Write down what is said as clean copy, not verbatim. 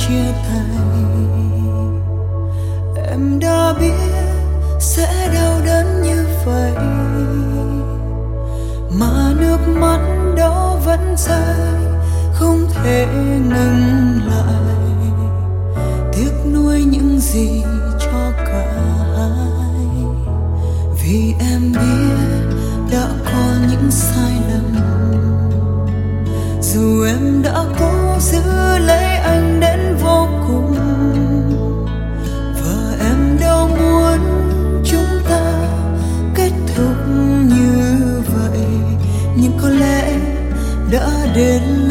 chia tay. Em đã biết sẽ đau đớn như vậy, mà nước mắt đó vẫn rơi không thể ngừng lại. Tiếc nuối những gì cho cả hai, vì em biết đã có những sai lầm. Dù em đã cố giữ lấy anh đến vô cùng, và em đâu muốn chúng ta kết thúc như vậy, nhưng có lẽ đã đến